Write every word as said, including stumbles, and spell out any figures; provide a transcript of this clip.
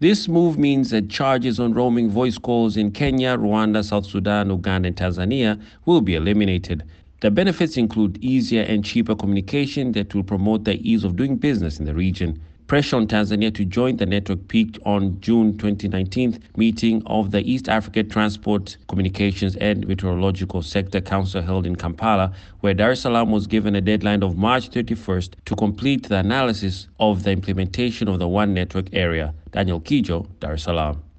This move means that charges on roaming voice calls in Kenya, Rwanda, South Sudan, Uganda, and Tanzania will be eliminated. The benefits include easier and cheaper communication that will promote the ease of doing business in the region. Pressure on Tanzania to join the network peaked on June twenty nineteen meeting of the East Africa Transport, Communications and Meteorological Sector Council held in Kampala, where Dar es Salaam was given a deadline of March thirty-first to complete the analysis of the implementation of the One Network area. Daniel Kijo, Dar es Salaam.